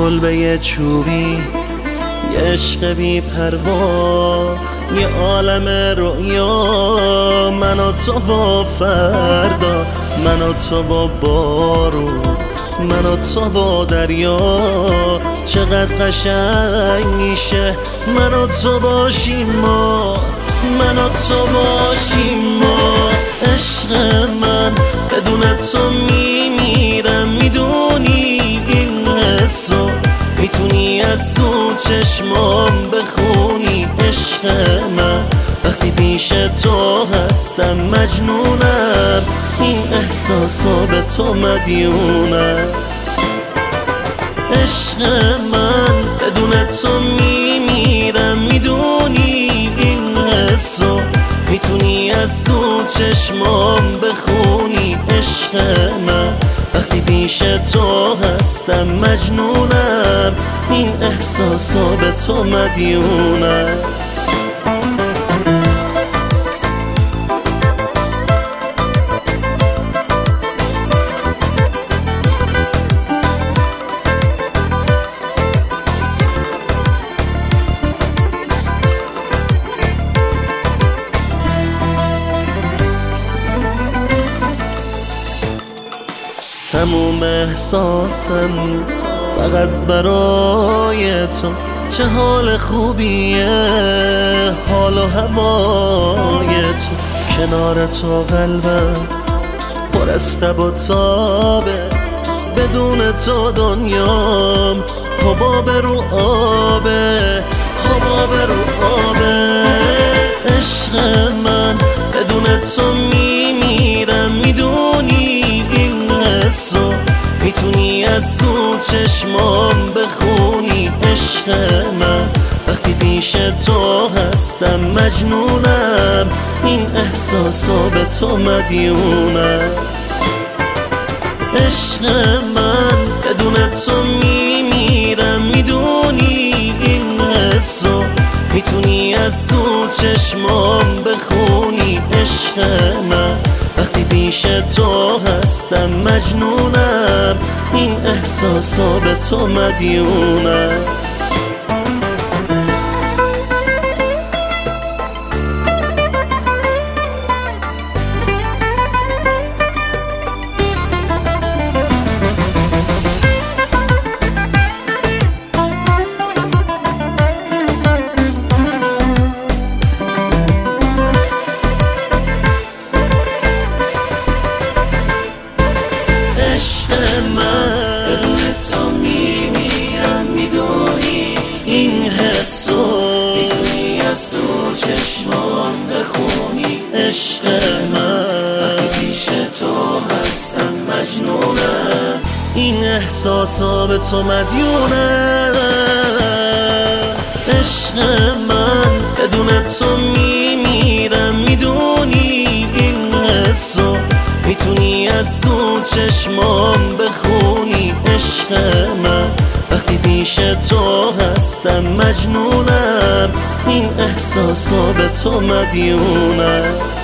کلبه چوبی، یه عشق بی پروا، یه عالم رویا. من و تو با فردا، من و تو با بارون، من و تو با دریا. چقدر قشنگ میشه من و تو باشیم ما، من و تو باشیم ما. عشق من بدون تو میمیرم، میدونی این حسو، میتونی از تو چشمام بخونی. عشق من وقتی پیش تو هستم مجنونم، این احساسو به تو مدیونم. عشق من بدون تو میمیرم، میدونی این حسو، میتونی از تو چشمام بخونی. عشق من وقتی پیش تو هستم مجنونم، این احساسو به تو مدیونم. تموم احساسم فقط برای تو. چه حال خوبیه حال و هوای تو، کنار تو قلبم پر از تب و تابه. بدون تو دنیام حباب رو آبه، حباب رو آبه. عشق من بدون تو میمیرم، میدونی این حسو، میتونی از تو چشمام بخونی. عشق من وقتی پیش تو هستم مجنونم، این احساسو به تو مدیونم. عشق من بدون تو میمیرم، میدونی این حسو، میتونی از تو چشمام بخونی. عشق من وقتی پیش تو هستم مجنونم، این احساسو به تو مدیونم. عشق من بدون تو میمیرم، میدونی این حسو، میتونی از تو چشمان بخونی. عشق من وقتی پیش تو هستم مجنونم، این احساسا به تو مدیونم. عشق من بدون تو میمیرم، میدونی این حسو، میتونی از تو چشمام بخونی. عشق من وقتی پیش تو هستم مجنونم، این احساسو به تو مدیونم.